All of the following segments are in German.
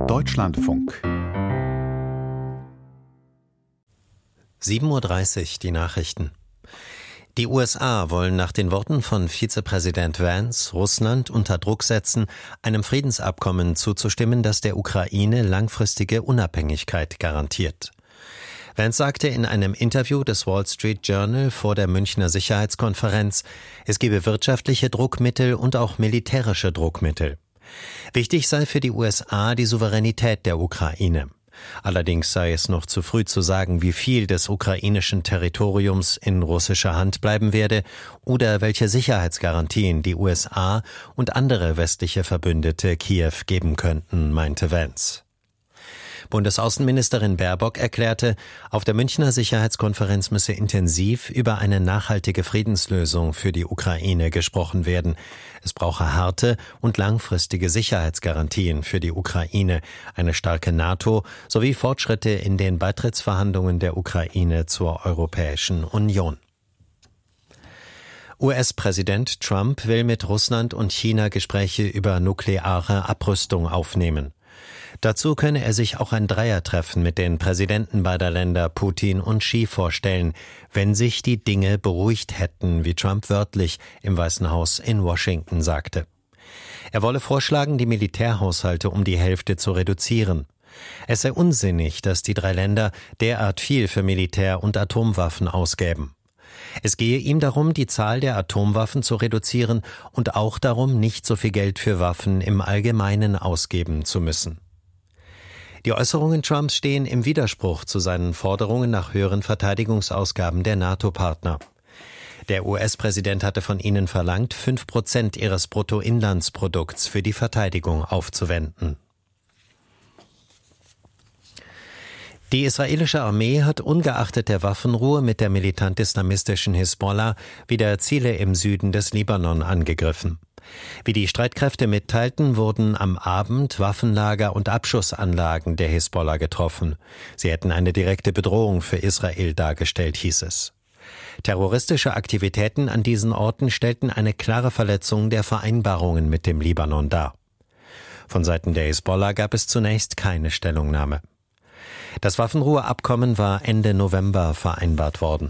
Deutschlandfunk. 7:30 Uhr, die Nachrichten. Die USA wollen nach den Worten von Vizepräsident Vance Russland unter Druck setzen, einem Friedensabkommen zuzustimmen, das der Ukraine langfristige Unabhängigkeit garantiert. Vance sagte in einem Interview des Wall Street Journal vor der Münchner Sicherheitskonferenz, es gebe wirtschaftliche Druckmittel und auch militärische Druckmittel. Wichtig sei für die USA die Souveränität der Ukraine. Allerdings sei es noch zu früh zu sagen, wie viel des ukrainischen Territoriums in russischer Hand bleiben werde oder welche Sicherheitsgarantien die USA und andere westliche Verbündete Kiew geben könnten, meinte Vance. Bundesaußenministerin Baerbock erklärte, auf der Münchner Sicherheitskonferenz müsse intensiv über eine nachhaltige Friedenslösung für die Ukraine gesprochen werden. Es brauche harte und langfristige Sicherheitsgarantien für die Ukraine, eine starke NATO sowie Fortschritte in den Beitrittsverhandlungen der Ukraine zur Europäischen Union. US-Präsident Trump will mit Russland und China Gespräche über nukleare Abrüstung aufnehmen. Dazu könne er sich auch ein Dreiertreffen mit den Präsidenten beider Länder Putin und Xi vorstellen, wenn sich die Dinge beruhigt hätten, wie Trump wörtlich im Weißen Haus in Washington sagte. Er wolle vorschlagen, die Militärhaushalte um die Hälfte zu reduzieren. Es sei unsinnig, dass die drei Länder derart viel für Militär- und Atomwaffen ausgäben. Es gehe ihm darum, die Zahl der Atomwaffen zu reduzieren und auch darum, nicht so viel Geld für Waffen im Allgemeinen ausgeben zu müssen. Die Äußerungen Trumps stehen im Widerspruch zu seinen Forderungen nach höheren Verteidigungsausgaben der NATO-Partner. Der US-Präsident hatte von ihnen verlangt, 5% ihres Bruttoinlandsprodukts für die Verteidigung aufzuwenden. Die israelische Armee hat ungeachtet der Waffenruhe mit der militant-islamistischen Hisbollah wieder Ziele im Süden des Libanon angegriffen. Wie die Streitkräfte mitteilten, wurden am Abend Waffenlager und Abschussanlagen der Hisbollah getroffen. Sie hätten eine direkte Bedrohung für Israel dargestellt, hieß es. Terroristische Aktivitäten an diesen Orten stellten eine klare Verletzung der Vereinbarungen mit dem Libanon dar. Von Seiten der Hisbollah gab es zunächst keine Stellungnahme. Das Waffenruheabkommen war Ende November vereinbart worden.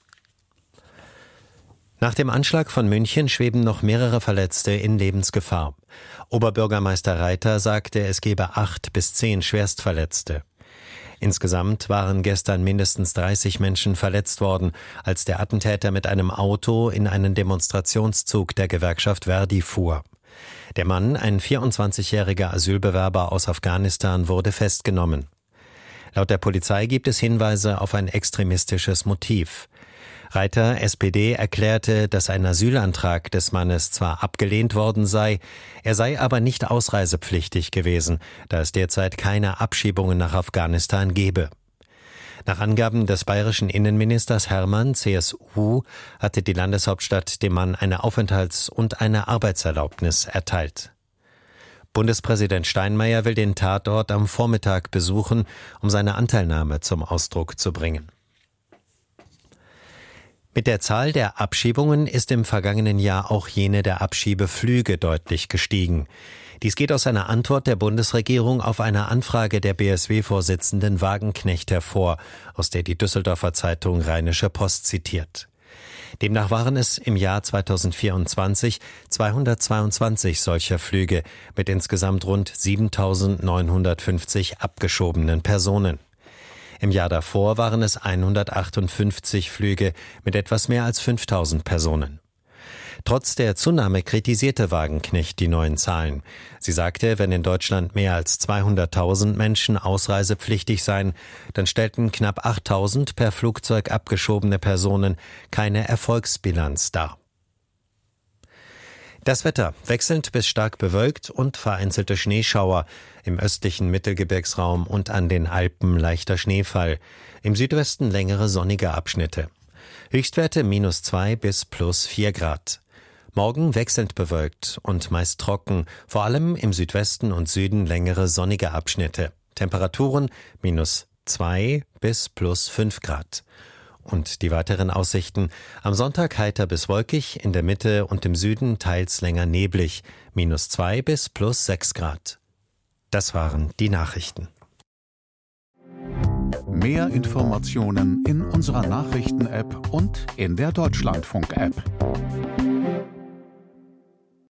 Nach dem Anschlag von München schweben noch mehrere Verletzte in Lebensgefahr. Oberbürgermeister Reiter sagte, es gebe 8 bis 10 Schwerstverletzte. Insgesamt waren gestern mindestens 30 Menschen verletzt worden, als der Attentäter mit einem Auto in einen Demonstrationszug der Gewerkschaft Verdi fuhr. Der Mann, ein 24-jähriger Asylbewerber aus Afghanistan, wurde festgenommen. Laut der Polizei gibt es Hinweise auf ein extremistisches Motiv. Reiter, SPD, erklärte, dass ein Asylantrag des Mannes zwar abgelehnt worden sei, er sei aber nicht ausreisepflichtig gewesen, da es derzeit keine Abschiebungen nach Afghanistan gebe. Nach Angaben des bayerischen Innenministers Hermann, CSU, hatte die Landeshauptstadt dem Mann eine Aufenthalts- und eine Arbeitserlaubnis erteilt. Bundespräsident Steinmeier will den Tatort am Vormittag besuchen, um seine Anteilnahme zum Ausdruck zu bringen. Mit der Zahl der Abschiebungen ist im vergangenen Jahr auch jene der Abschiebeflüge deutlich gestiegen. Dies geht aus einer Antwort der Bundesregierung auf eine Anfrage der BSW-Vorsitzenden Wagenknecht hervor, aus der die Düsseldorfer Zeitung Rheinische Post zitiert. Demnach waren es im Jahr 2024 222 solcher Flüge mit insgesamt rund 7.950 abgeschobenen Personen. Im Jahr davor waren es 158 Flüge mit etwas mehr als 5.000 Personen. Trotz der Zunahme kritisierte Wagenknecht die neuen Zahlen. Sie sagte, wenn in Deutschland mehr als 200.000 Menschen ausreisepflichtig seien, dann stellten knapp 8.000 per Flugzeug abgeschobene Personen keine Erfolgsbilanz dar. Das Wetter: wechselnd bis stark bewölkt und vereinzelte Schneeschauer, im östlichen Mittelgebirgsraum und an den Alpen leichter Schneefall, im Südwesten längere sonnige Abschnitte. Höchstwerte -2 bis +4 Grad. Morgen wechselnd bewölkt und meist trocken, vor allem im Südwesten und Süden längere sonnige Abschnitte. Temperaturen -2 bis +5 Grad. Und die weiteren Aussichten: am Sonntag heiter bis wolkig, in der Mitte und im Süden teils länger neblig, -2 bis +6 Grad. Das waren die Nachrichten. Mehr Informationen in unserer Nachrichten-App und in der Deutschlandfunk-App.